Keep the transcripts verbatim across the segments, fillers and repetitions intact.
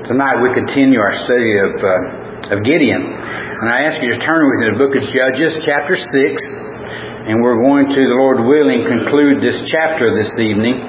Tonight we continue our study of uh, of Gideon. And I ask you to turn with me to the book of Judges, chapter six. And we're going to, the Lord willing, conclude this chapter this evening.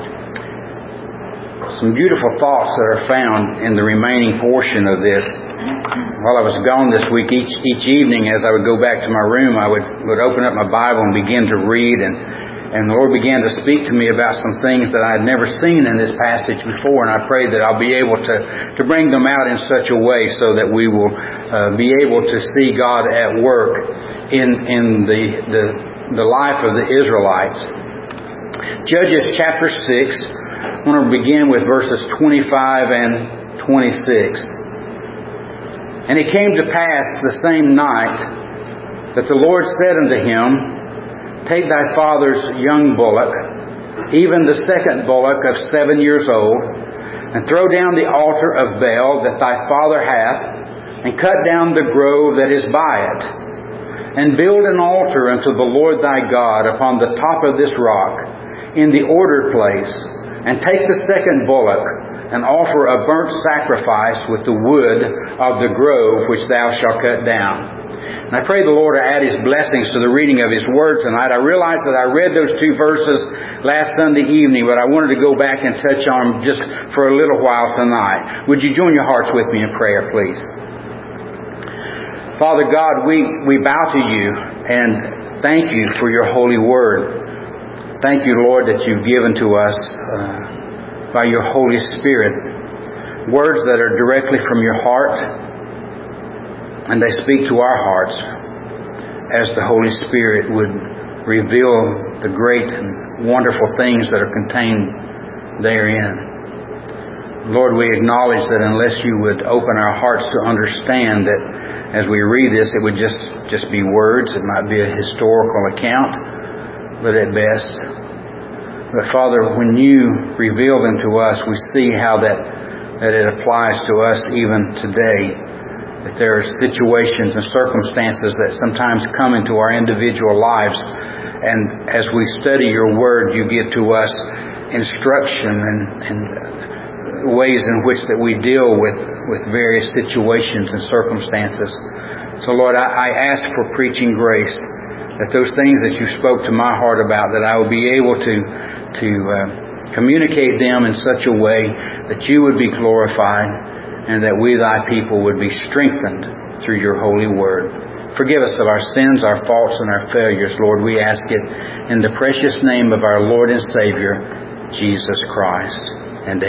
Some beautiful thoughts that are found in the remaining portion of this. While I was gone this week, each each evening as I would go back to my room, I would, would open up my Bible and begin to read. And And the Lord began to speak to me about some things that I had never seen in this passage before. And I pray that I'll be able to, to bring them out in such a way so that we will uh, be able to see God at work in in the, the, the life of the Israelites. Judges chapter six, I want to begin with verses twenty-five and twenty-six. And it came to pass the same night that the Lord said unto him, Take thy father's young bullock, even the second bullock of seven years old, and throw down the altar of Baal that thy father hath, and cut down the grove that is by it, and build an altar unto the Lord thy God upon the top of this rock, in the ordered place, and take the second bullock, and offer a burnt sacrifice with the wood of the grove which thou shalt cut down. And I pray the Lord to add His blessings to the reading of His Word tonight. I realize that I read those two verses last Sunday evening, but I wanted to go back and touch on them just for a little while tonight. Would you join your hearts with me in prayer, please? Father God, we, we bow to You and thank You for Your holy Word. Thank You, Lord, that You've given to us uh, by Your Holy Spirit words that are directly from Your heart. And they speak to our hearts as the Holy Spirit would reveal the great and wonderful things that are contained therein. Lord, we acknowledge that unless You would open our hearts to understand that as we read this, it would just, just be words. It might be a historical account, but at best. But Father, when You reveal them to us, we see how that, that it applies to us even today. That there are situations and circumstances that sometimes come into our individual lives. And as we study Your Word, You give to us instruction and, and ways in which that we deal with, with various situations and circumstances. So Lord, I, I ask for preaching grace, that those things that You spoke to my heart about, that I will be able to, to uh, communicate them in such a way that You would be glorified, and that we, Thy people, would be strengthened through Your holy Word. Forgive us of our sins, our faults, and our failures, Lord. We ask it in the precious name of our Lord and Savior, Jesus Christ. And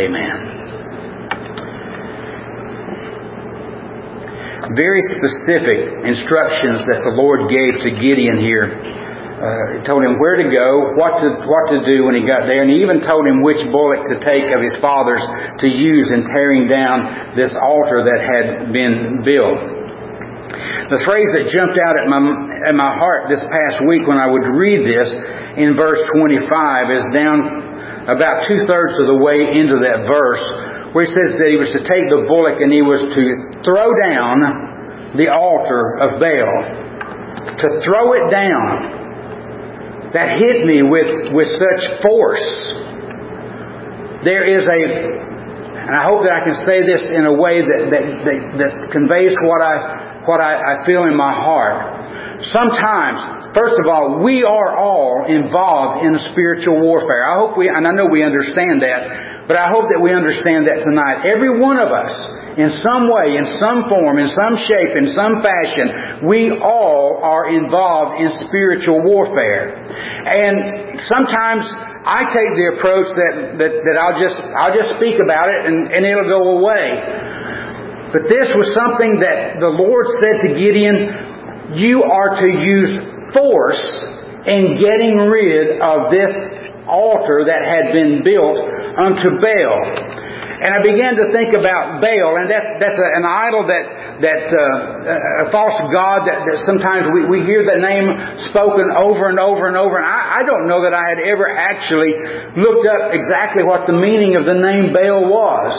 amen. Very specific instructions that the Lord gave to Gideon here. Uh, he told him where to go, what to what to do when he got there, and he even told him which bullock to take of his father's to use in tearing down this altar that had been built. The phrase that jumped out at my at my heart this past week when I would read this in verse twenty-five is down about two-thirds of the way into that verse, where he says that he was to take the bullock and he was to throw down the altar of Baal. To throw it down. That hit me with, with such force. There is a, and I hope that I can say this in a way that, that, that, that conveys what I what I, I feel in my heart. Sometimes, first of all, we are all involved in spiritual warfare. I hope we, and I know we understand that, but I hope that we understand that tonight. Every one of us, in some way, in some form, in some shape, in some fashion, we all are involved in spiritual warfare. And sometimes I take the approach that, that, that I'll just I'll just speak about it and, and it'll go away. But this was something that the Lord said to Gideon, you are to use force in getting rid of this altar that had been built unto Baal. And I began to think about Baal, and that's that's a, an idol that that uh, a false god that, that sometimes we, we hear the name spoken over and over and over. And I, I don't know that I had ever actually looked up exactly what the meaning of the name Baal was.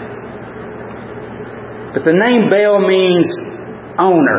But the name Baal means owner.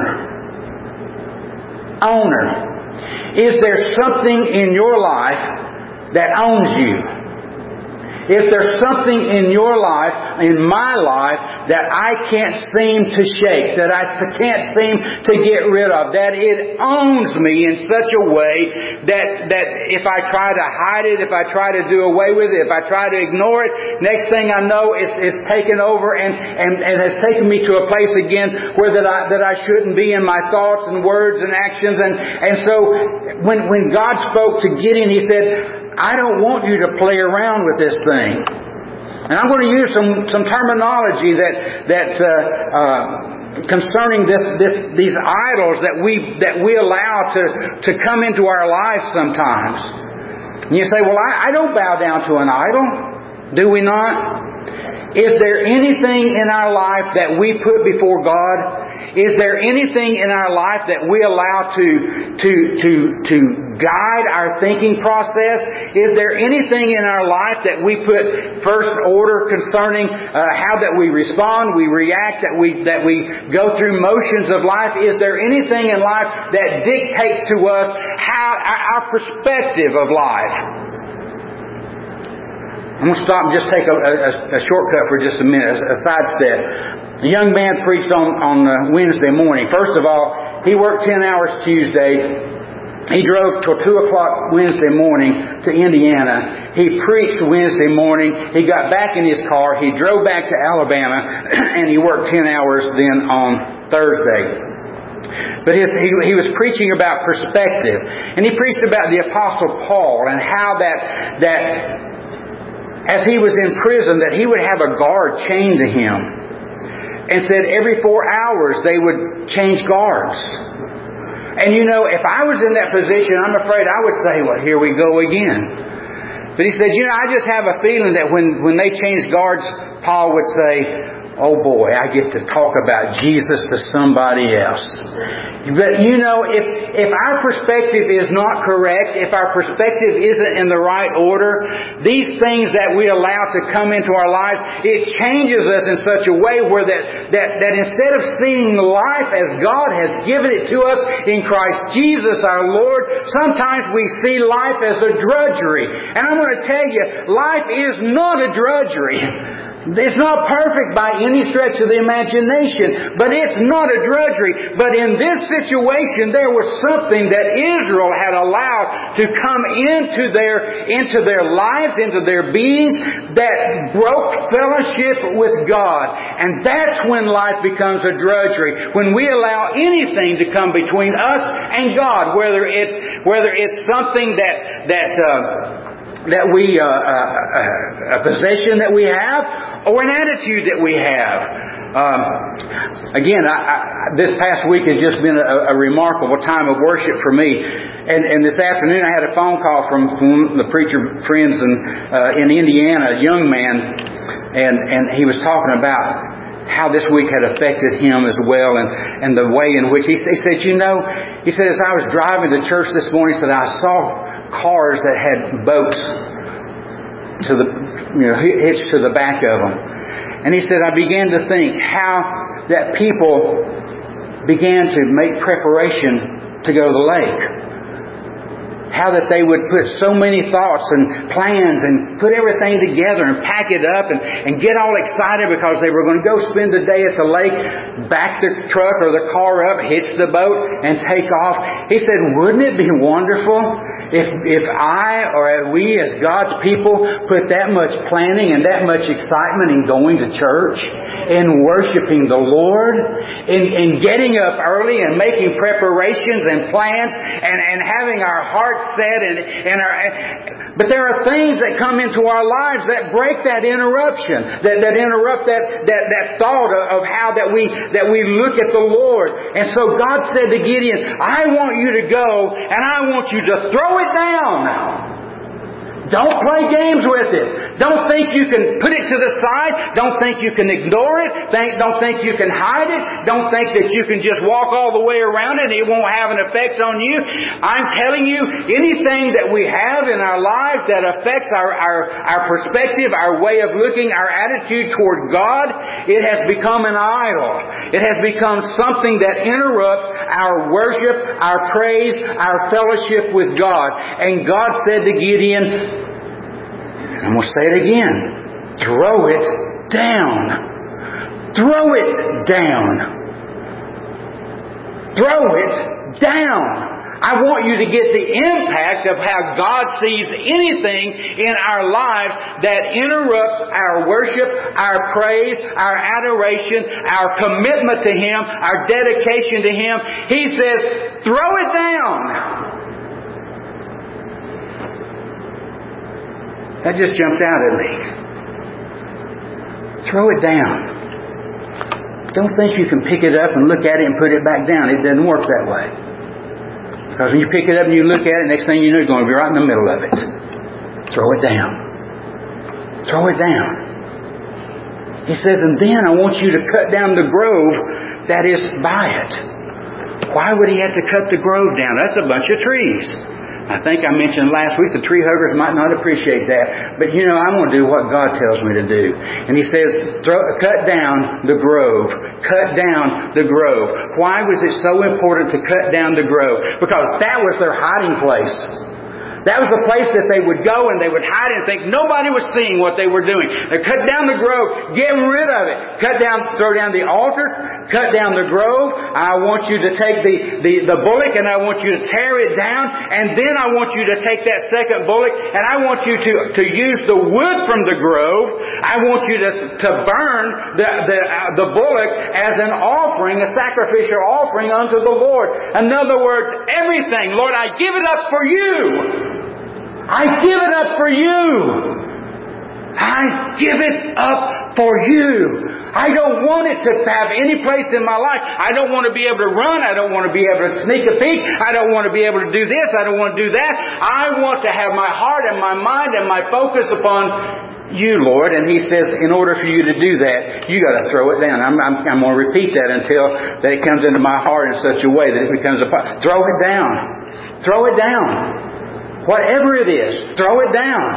Owner. Is there something in your life that owns you? If there's something in your life, in my life, that I can't seem to shake, that I can't seem to get rid of, that it owns me in such a way that, that if I try to hide it, if I try to do away with it, if I try to ignore it, next thing I know it's, it's taken over and, and, and has taken me to a place again where that I, that I shouldn't be in my thoughts and words and actions. And, and so when, when God spoke to Gideon, He said, I don't want you to play around with this thing. And I'm going to use some, some terminology that, that, uh, uh, concerning this, this, these idols that we, that we allow to, to come into our lives sometimes. And you say, well, I, I don't bow down to an idol. Do we not? Is there anything in our life that we put before God? Is there anything in our life that we allow to, to, to, to guide our thinking process? Is there anything in our life that we put first order concerning uh, how that we respond, we react, that we, that we go through motions of life? Is there anything in life that dictates to us how our perspective of life? I'm going to stop and just take a, a, a shortcut for just a minute, a, a sidestep. A young man preached on, on Wednesday morning. First of all, he worked ten hours Tuesday. He drove till two o'clock Wednesday morning to Indiana. He preached Wednesday morning. He got back in his car. He drove back to Alabama, and he worked ten hours then on Thursday. But his, he, he was preaching about perspective. And he preached about the Apostle Paul and how that, that as he was in prison, that he would have a guard chained to him. And said every four hours they would change guards. And you know, if I was in that position, I'm afraid I would say, well, here we go again. But he said, you know, I just have a feeling that when, when they change guards, Paul would say, oh boy, I get to talk about Jesus to somebody else. But you know, if, if our perspective is not correct, if our perspective isn't in the right order, these things that we allow to come into our lives, it changes us in such a way where that, that, that instead of seeing life as God has given it to us in Christ Jesus our Lord, sometimes we see life as a drudgery. And I'm going to tell you, life is not a drudgery. It's not perfect by any stretch of the imagination, but it's not a drudgery. But in this situation, there was something that Israel had allowed to come into their, into their lives, into their beings, that broke fellowship with God. And that's when life becomes a drudgery. When we allow anything to come between us and God, whether it's, whether it's something that, that, uh, that we, uh, uh, a possession that we have, or an attitude that we have. Um, again, I, I, this past week has just been a, a remarkable time of worship for me. And, and this afternoon I had a phone call from, from the preacher friends in, uh, in Indiana, a young man, and, and he was talking about how this week had affected him as well, and, and the way in which he, he said, you know, he said, as I was driving to church this morning, he said, I saw cars that had boats to the, you know, hitched to the back of them. And he said, I began to think how that people began to make preparation to go to the lake. How that they would put so many thoughts and plans and put everything together and pack it up and, and get all excited because they were going to go spend the day at the lake, back the truck or the car up, hitch the boat, and take off. He said, wouldn't it be wonderful if if I or we as God's people put that much planning and that much excitement in going to church, in worshiping the Lord, in, in getting up early and making preparations and plans and, and having our hearts set and, and our, but there are things that come into our lives that break that interruption, that, that interrupt that, that, that thought of, of how that we, that we look at the Lord. And so God said to Gideon, I want you to go and I want you to throw it down. Don't play games with it. Don't think you can put it to the side. Don't think you can ignore it. Think, don't think you can hide it. Don't think that you can just walk all the way around it and it won't have an effect on you. I'm telling you, anything that we have in our lives that affects our, our, our perspective, our way of looking, our attitude toward God, it has become an idol. It has become something that interrupts our worship, our praise, our fellowship with God. And God said to Gideon, I'm going to say it again. Throw it down. Throw it down. Throw it down. I want you to get the impact of how God sees anything in our lives that interrupts our worship, our praise, our adoration, our commitment to Him, our dedication to Him. He says, throw it down. That just jumped out at me. Throw it down. Don't think you can pick it up and look at it and put it back down. It doesn't work that way. Because when you pick it up and you look at it, next thing you know, you're going to be right in the middle of it. Throw it down. Throw it down. He says, and then I want you to cut down the grove that is by it. Why would He have to cut the grove down? That's a bunch of trees. I think I mentioned last week the tree huggers might not appreciate that. But you know, I'm going to do what God tells me to do. And He says, throw, cut down the grove. Cut down the grove. Why was it so important to cut down the grove? Because that was their hiding place. That was the place that they would go and they would hide and think nobody was seeing what they were doing. They cut down the grove. Get rid of it. Cut down, throw down the altar. Cut down the grove. I want you to take the, the, the bullock and I want you to tear it down. And then I want you to take that second bullock and I want you to, to use the wood from the grove. I want you to, to burn the, the, uh, the bullock as an offering, a sacrificial offering unto the Lord. In other words, everything. Lord, I give it up for You. I give it up for You. I give it up for You. I don't want it to have any place in my life. I don't want to be able to run. I don't want to be able to sneak a peek. I don't want to be able to do this. I don't want to do that. I want to have my heart and my mind and my focus upon You, Lord. And He says, in order for You to do that, you got to throw it down. I'm, I'm, I'm going to repeat that until that it comes into my heart in such a way that it becomes a... Throw it down. Throw it down. Whatever it is, throw it down.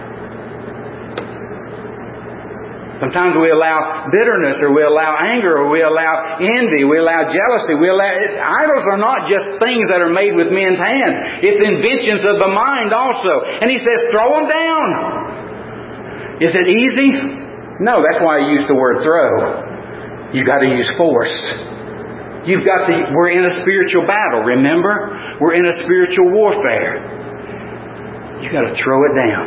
Sometimes we allow bitterness, or we allow anger, or we allow envy, we allow jealousy. We allow idols are not just things that are made with men's hands. It's inventions of the mind also. And He says, throw them down. Is it easy? No, that's why I used the word throw. You got to use force. You've got to. We're in a spiritual battle. Remember, we're in a spiritual warfare. You got to throw it down.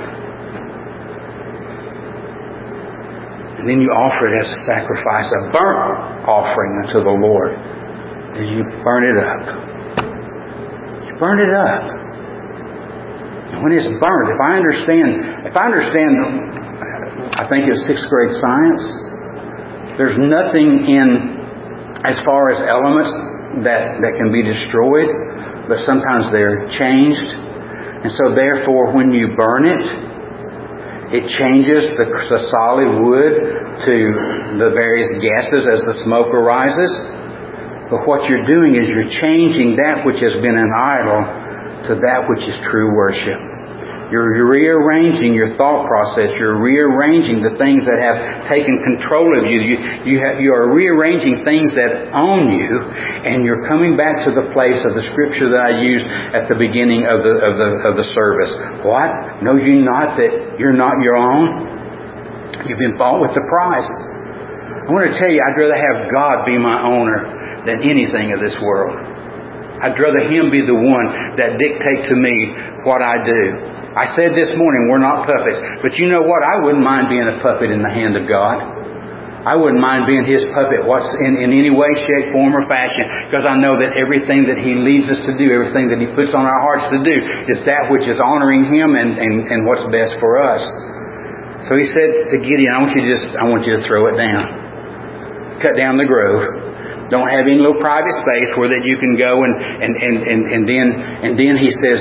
And then you offer it as a sacrifice, a burnt offering unto the Lord. As you burn it up. You burn it up. And when it's burnt, if I understand, if I understand, I think it's sixth grade science, there's nothing in, as far as elements that, that can be destroyed, but sometimes they're changed. And so therefore, when you burn it, it changes the, the solid wood to the various gases as the smoke arises. But what you're doing is you're changing that which has been an idol to that which is true worship. You're, you're rearranging your thought process. You're rearranging the things that have taken control of you. You, you, have, you are rearranging things that own you, and you're coming back to the place of the scripture that I used at the beginning of the of the of the service. What? Know you not that you're not your own? You've been bought with the price. I want to tell you, I'd rather have God be my owner than anything of this world. I'd rather Him be the one that dictate to me what I do. I said this morning, we're not puppets. But you know what? I wouldn't mind being a puppet in the hand of God. I wouldn't mind being His puppet what's in, in any way, shape, form, or fashion. Because I know that everything that He leads us to do, everything that He puts on our hearts to do, is that which is honoring Him and, and, and what's best for us. So He said to Gideon, I want you to just, I want you to throw it down. Cut down the grove. Don't have any little private space where that you can go and, and, and, and, and then and then He says,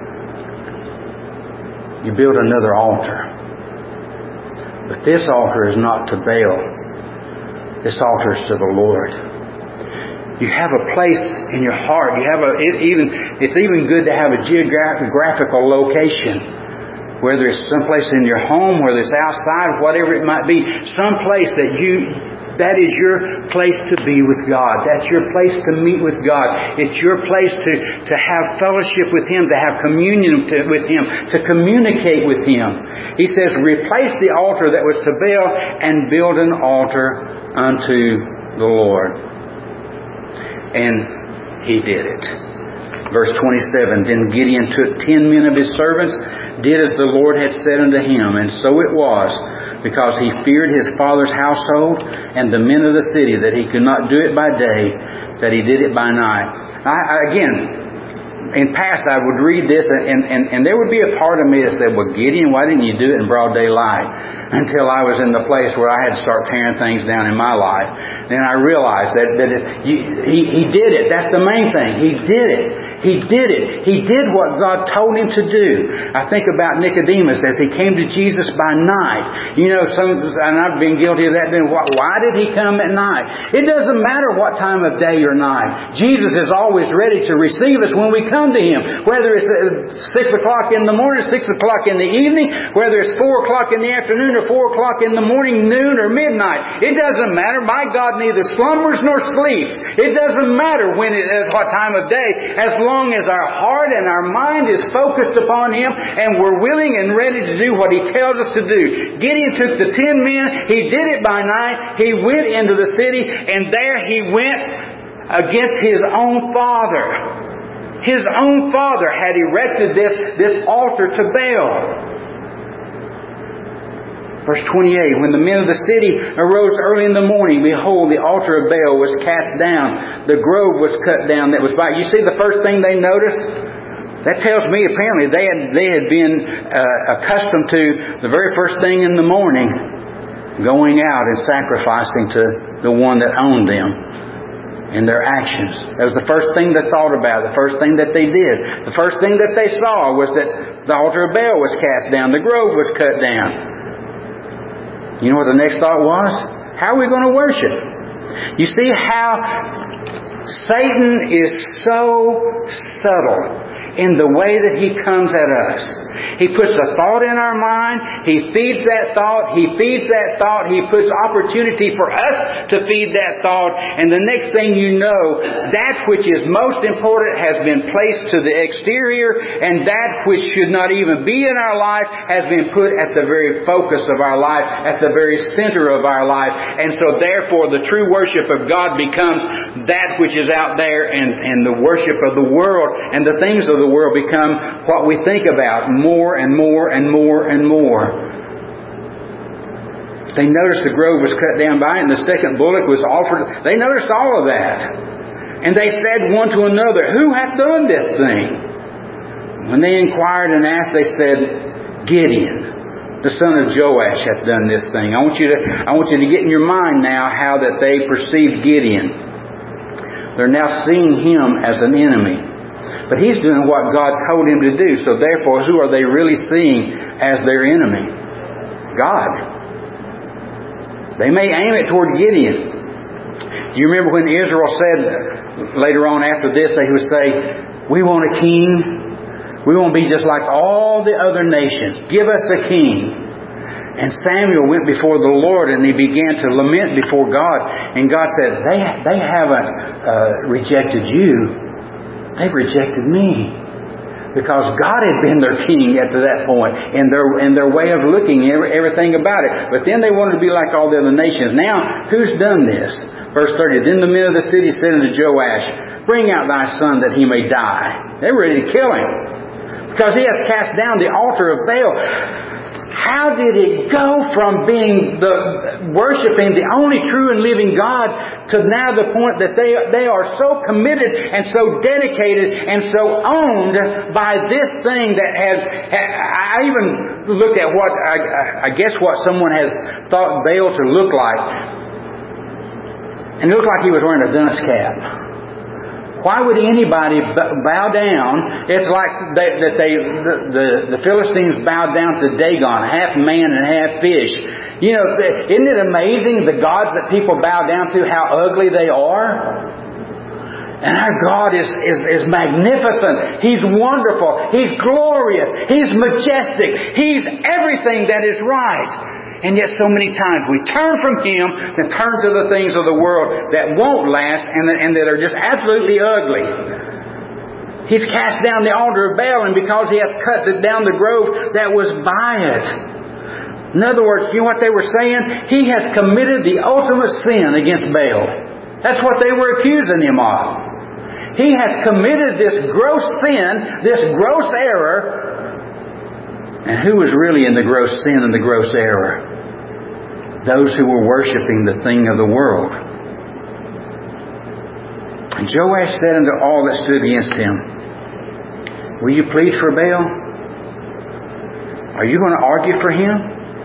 you build another altar. But this altar is not to Baal. This altar is to the Lord. You have a place in your heart. You have a it even it's even good to have a geographical location. Whether it's someplace in your home, whether it's outside, whatever it might be, someplace that you That is your place to be with God. That's your place to meet with God. It's your place to, to have fellowship with Him, to have communion to, with Him, to communicate with Him. He says, replace the altar that was to Baal and build an altar unto the Lord. And he did it. Verse twenty-seven, then Gideon took ten men of his servants, did as the Lord had said unto him. And so it was, because he feared his father's household and the men of the city, that he could not do it by day, that he did it by night. I, I, again, in past I would read this and, and, and there would be a part of me that said, well, Gideon, why didn't you do it in broad daylight? Until I was in the place where I had to start tearing things down in my life. Then I realized that, that it, you, he, he did it. That's the main thing. He did it. He did it. He did what God told him to do. I think about Nicodemus as he came to Jesus by night. You know, some, and I've been guilty of that. Then why, why did he come at night? It doesn't matter what time of day or night. Jesus is always ready to receive us when we come to Him. Whether it's six o'clock in the morning, six o'clock in the evening, whether it's four o'clock in the afternoon or four o'clock in the morning, noon or midnight. It doesn't matter. My God neither slumbers nor sleeps. It doesn't matter when it, at what time of day, as long as our heart and our mind is focused upon Him and we're willing and ready to do what He tells us to do. Gideon took the ten men. He did it by night. He went into the city, and there he went against his own father. His own father had erected this, this altar to Baal. Verse twenty-eight, when the men of the city arose early in the morning, behold, the altar of Baal was cast down. The grove was cut down that was by. You see the first thing they noticed? That tells me apparently they had, they had been uh, accustomed to the very first thing in the morning going out and sacrificing to the one that owned them in their actions. That was the first thing they thought about, the first thing that they did. The first thing that they saw was that the altar of Baal was cast down. The grove was cut down. You know what the next thought was? How are we going to worship? You see how Satan is so subtle in the way that he comes at us. He puts a thought in our mind. He feeds that thought. He feeds that thought. He puts opportunity for us to feed that thought. And the next thing you know, that which is most important has been placed to the exterior, and that which should not even be in our life has been put at the very focus of our life, at the very center of our life. And so therefore the true worship of God becomes that which is out there, and, and the worship of the world and the things of the world become what we think about more and more and more and more. They noticed the grove was cut down by it, and the second bullock was offered. They noticed all of that. And they said one to another, who hath done this thing? When they inquired and asked, they said, Gideon, the son of Joash, hath done this thing. I want you to, I want you to get in your mind now how that they perceived Gideon. They're now seeing him as an enemy. But he's doing what God told him to do. So therefore, who are they really seeing as their enemy? God. They may aim it toward Gideon. You remember when Israel said, later on after this, they would say, we want a king. We want to be just like all the other nations. Give us a king. And Samuel went before the Lord and he began to lament before God. And God said, they, they haven't uh, rejected you. They've rejected me. Because God had been their king up to that point, in their in their way of looking at every, everything about it. But then they wanted to be like all the other nations. Now, who's done this? Verse thirty, then the men of the city said unto Joash, bring out thy son that he may die. They're ready to kill him, because he hath cast down the altar of Baal. How did it go from being the worshiping the only true and living God to now the point that they they are so committed and so dedicated and so owned by this thing that has... I even looked at what, I, I guess what someone has thought Baal to look like. And it looked like he was wearing a dunce cap. Why would anybody bow down? It's like they, that they the, the, the Philistines bowed down to Dagon, half man and half fish. You know, isn't it amazing the gods that people bow down to, how ugly they are? And our God is, is, is magnificent. He's wonderful. He's glorious. He's majestic. He's everything that is right. And yet so many times we turn from Him and turn to the things of the world that won't last and that, and that are just absolutely ugly. He's cast down the altar of Baal, and because he hath cut down the grove that was by it. In other words, you know what they were saying? He has committed the ultimate sin against Baal. That's what they were accusing him of. He has committed this gross sin, this gross error. And who was really in the gross sin and the gross error? Those who were worshiping the thing of the world. And Joash said unto all that stood against him, will you plead for Baal? Are you going to argue for him?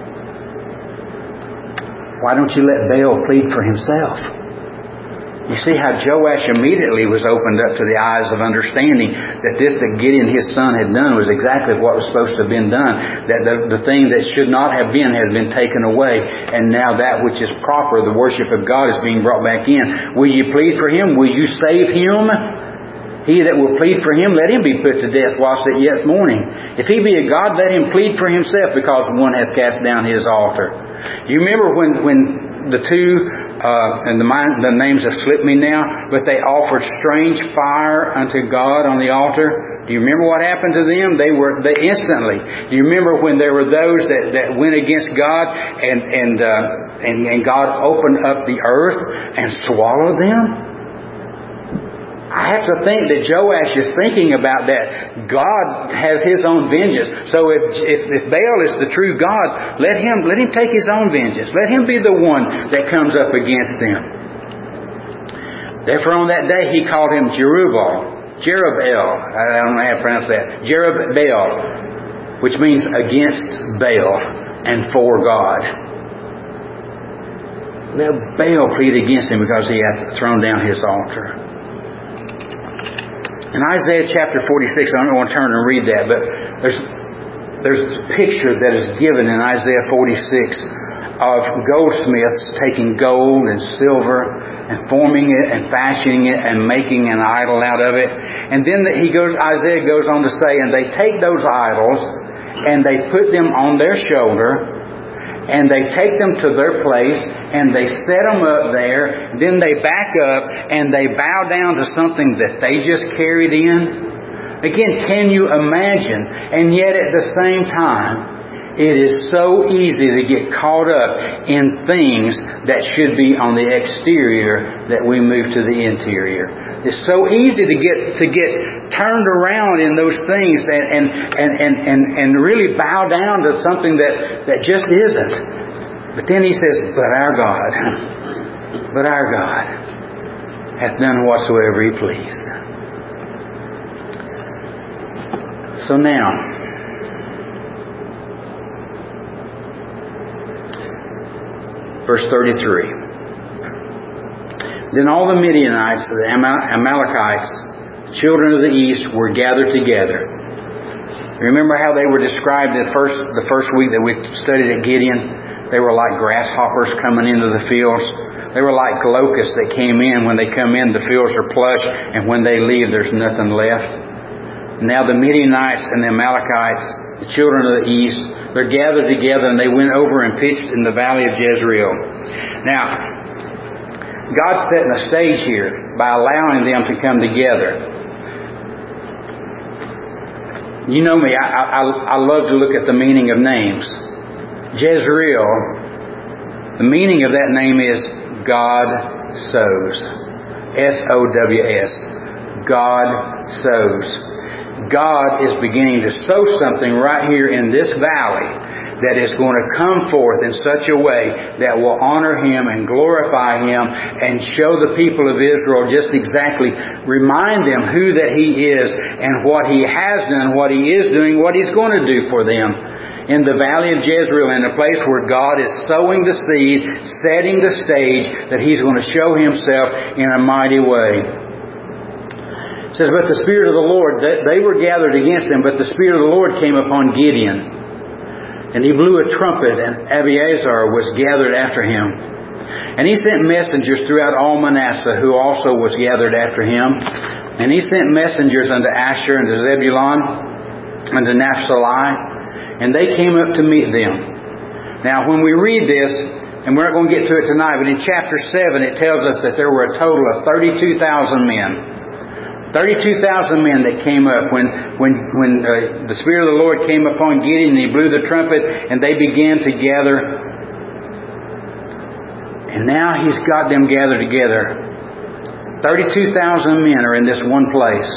Why don't you let Baal plead for himself? You see how Joash immediately was opened up to the eyes of understanding that this that Gideon his son had done was exactly what was supposed to have been done. That the, the thing that should not have been has been taken away. And now that which is proper, the worship of God, is being brought back in. Will you plead for him? Will you save him? He that will plead for him, let him be put to death whilst it yet morning. If he be a God, let him plead for himself, because one hath cast down his altar. You remember when, when the two, uh, and the, mind, the names have slipped me now, but they offered strange fire unto God on the altar? Do you remember what happened to them? They were they instantly. Do you remember when there were those that, that went against God and and, uh, and and God opened up the earth and swallowed them? I have to think that Joash is thinking about that. God has His own vengeance. So if, if if Baal is the true God, let him let him take his own vengeance. Let him be the one that comes up against them. Therefore on that day he called him Jerubbaal. Jerubbaal. I don't know how to pronounce that. Jerubbaal, which means against Baal and for God. Let Baal plead against him because he hath thrown down his altar. In Isaiah chapter forty-six, I don't want to turn and read that, but there's there's a picture that is given in Isaiah forty-six of goldsmiths taking gold and silver and forming it and fashioning it and making an idol out of it. And then he goes, Isaiah goes on to say, and they take those idols and they put them on their shoulder, and they take them to their place, and they set them up there. Then they back up, and they bow down to something that they just carried in. Again, can you imagine? And yet at the same time, it is so easy to get caught up in things that should be on the exterior that we move to the interior. It's so easy to get to get turned around in those things and and, and, and, and, and really bow down to something that, that just isn't. But then he says, but our God, but our God hath done whatsoever He pleased. So now, verse thirty-three. Then all the Midianites, the Amalekites, the children of the east, were gathered together. Remember how they were described the first the first week that we studied at Gideon? They were like grasshoppers coming into the fields. They were like locusts that came in. When they come in, the fields are plush, and when they leave, there's nothing left. Now the Midianites and the Amalekites, the children of the east, they're gathered together, and they went over and pitched in the valley of Jezreel. Now, God's setting a stage here by allowing them to come together. You know me, I, I, I love to look at the meaning of names. Jezreel, the meaning of that name is God sows. S O W S. God sows. God is beginning to sow something right here in this valley that is going to come forth in such a way that will honor Him and glorify Him and show the people of Israel just exactly, remind them who that He is and what He has done, what He is doing, what He's going to do for them. In the valley of Jezreel, in a place where God is sowing the seed, setting the stage that He's going to show Himself in a mighty way. It says, but the Spirit of the Lord, they were gathered against them, but the Spirit of the Lord came upon Gideon. And he blew a trumpet, and Abiathar was gathered after him. And he sent messengers throughout all Manasseh, who also was gathered after him. And he sent messengers unto Asher, and to Zebulun, and to Naphtali. And they came up to meet them. Now, when we read this, and we're not going to get to it tonight, but in chapter seven it tells us that there were a total of thirty-two thousand men. thirty-two thousand men that came up when when when uh, the Spirit of the Lord came upon Gideon and he blew the trumpet and they began to gather. And now He's got them gathered together. thirty-two thousand men are in this one place.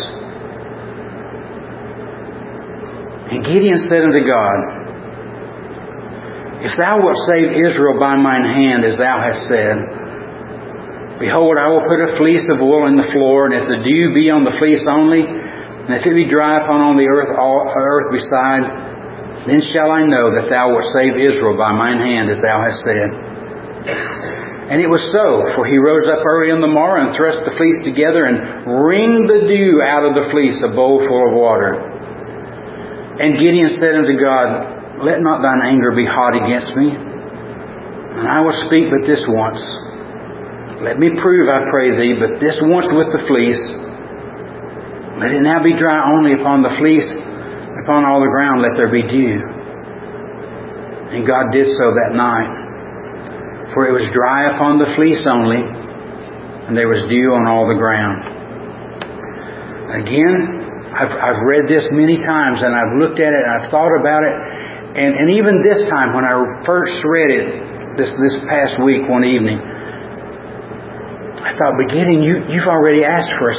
And Gideon said unto God, If Thou wilt save Israel by mine hand, as Thou hast said, behold, I will put a fleece of wool in the floor, and if the dew be on the fleece only, and if it be dry upon all the earth, all earth beside, then shall I know that Thou wilt save Israel by mine hand, as Thou hast said. And it was so, for he rose up early in the morrow and thrust the fleece together and wringed the dew out of the fleece, a bowl full of water. And Gideon said unto God, Let not Thine anger be hot against me, and I will speak but this once. Let me prove, I pray Thee, but this once with the fleece. Let it now be dry only upon the fleece, upon all the ground let there be dew. And God did so that night. For it was dry upon the fleece only, and there was dew on all the ground. Again, I've, I've read this many times, and I've looked at it, and I've thought about it. And, and even this time, when I first read it, this, this past week, one evening, I thought, beginning, you, you've already asked for a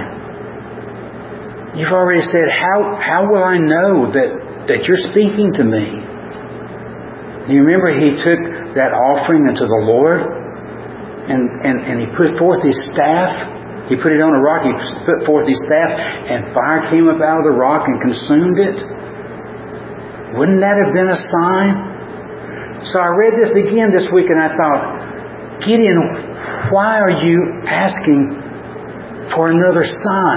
sign. You've already said, how, how will I know that, that you're speaking to me? Do you remember He took that offering unto the Lord and, and, and He put forth His staff? He put it on a rock. He put forth His staff and fire came up out of the rock and consumed it. Wouldn't that have been a sign? So I read this again this week and I thought, Gideon, why are you asking for another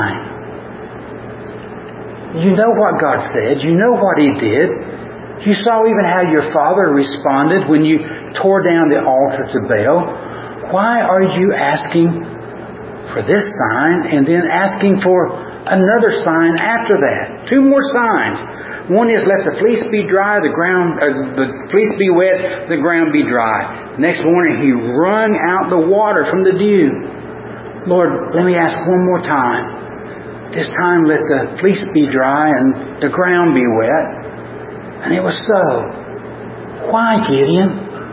sign? You know what God said. You know what He did. You saw even how your father responded when you tore down the altar to Baal. Why are you asking for this sign and then asking for another sign after that? Two more signs. One is let the fleece be dry, the ground, uh, the fleece be wet, the ground be dry. Next morning He wrung out the water from the dew. Lord, let me ask one more time. This time let the fleece be dry and the ground be wet. And it was so. Why, Gideon?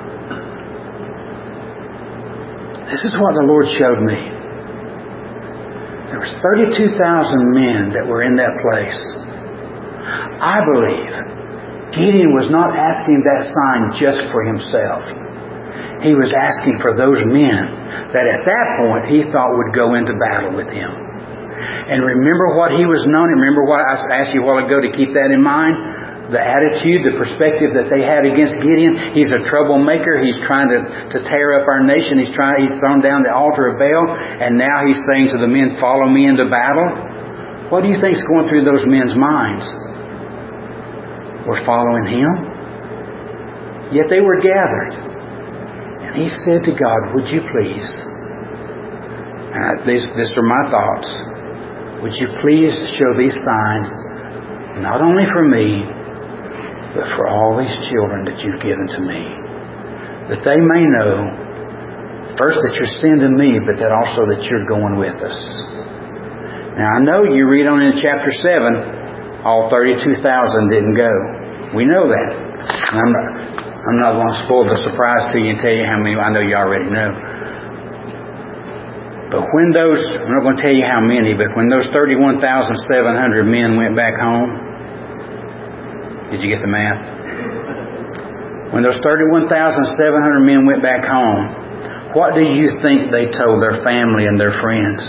This is what the Lord showed me. There was thirty-two thousand men that were in that place. I believe Gideon was not asking that sign just for himself. He was asking for those men that at that point he thought would go into battle with him. And remember what he was known. Remember what I asked you a while ago to keep that in mind. The attitude, the perspective that they had against Gideon. He's a troublemaker. He's trying to, to tear up our nation. He's trying. He's thrown down the altar of Baal. And now he's saying to the men, follow me into battle. What do you think is going through those men's minds? We're following him. Yet they were gathered. And he said to God, would you please, and I, these, these are my thoughts, would you please show these signs, not only for me, but for all these children that you've given to me, that they may know, first that you're sending me, but that also that you're going with us. Now I know you read on in chapter seven, all thirty-two thousand didn't go. We know that. And I'm not, I'm not going to spoil the surprise to you and tell you how many. I know you already know. But when those, I'm not going to tell you how many, but when those thirty-one thousand seven hundred men went back home, did you get the math? When those thirty-one thousand seven hundred men went back home, what do you think they told their family and their friends?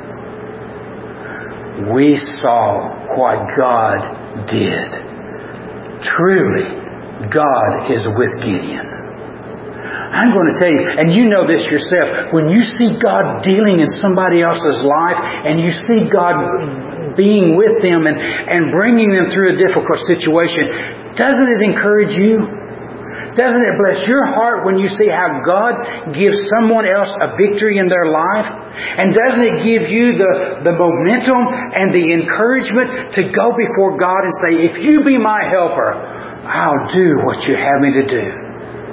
We saw what God did. Truly, God is with Gideon. I'm going to tell you, and you know this yourself, when you see God dealing in somebody else's life and you see God being with them and, and bringing them through a difficult situation, doesn't it encourage you? Doesn't it bless your heart when you see how God gives someone else a victory in their life? And doesn't it give you the, the momentum and the encouragement to go before God and say, if you be my helper, I'll do what you have me to do.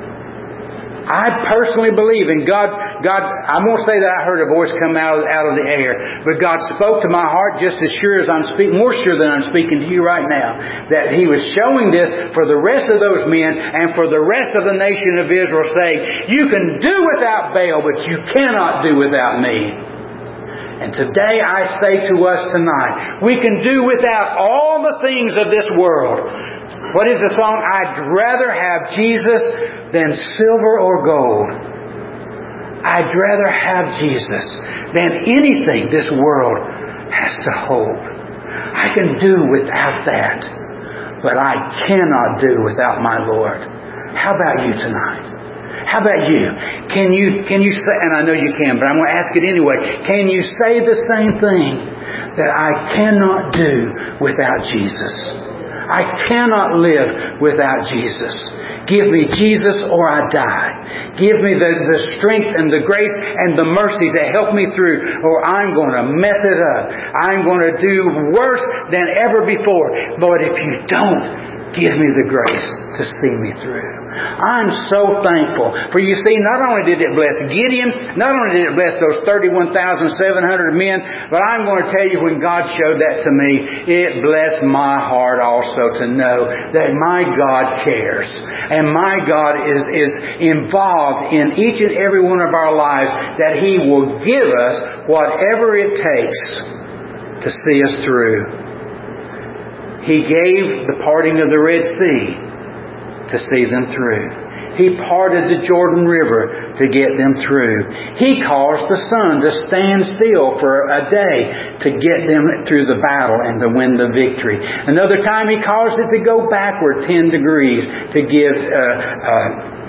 I personally believe, and God, God, I won't say that I heard a voice come out of, out of the air, but God spoke to my heart just as sure as I'm speaking, more sure than I'm speaking to you right now, that He was showing this for the rest of those men and for the rest of the nation of Israel, saying, you can do without Baal, but you cannot do without me. And today I say to us tonight, we can do without all the things of this world. What is the song? I'd rather have Jesus than silver or gold. I'd rather have Jesus than anything this world has to hold. I can do without that, but I cannot do without my Lord. How about you tonight? How about you? Can you, can you say, and I know you can, but I'm going to ask it anyway. Can you say the same thing that I cannot do without Jesus? I cannot live without Jesus. Give me Jesus or I die. Give me the, the strength and the grace and the mercy to help me through, or I'm going to mess it up. I'm going to do worse than ever before. But if you don't, give me the grace to see me through. I'm so thankful. For you see, not only did it bless Gideon, not only did it bless those thirty-one thousand seven hundred men, but I'm going to tell you, when God showed that to me, it blessed my heart also to know that my God cares. And my God is, is involved in each and every one of our lives, that He will give us whatever it takes to see us through. He gave the parting of the Red Sea to see them through. He parted the Jordan River to get them through. He caused the sun to stand still for a day to get them through the battle and to win the victory. Another time He caused it to go backward ten degrees to give uh, uh,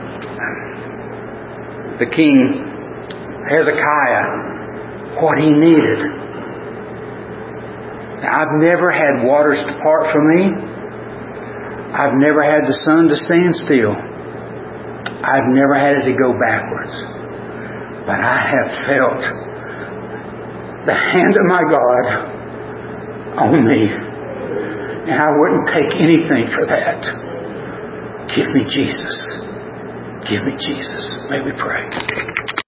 the king Hezekiah what he needed. I've never had waters to part from me. I've never had the sun to stand still. I've never had it to go backwards. But I have felt the hand of my God on me. And I wouldn't take anything for that. Give me Jesus. Give me Jesus. May we pray.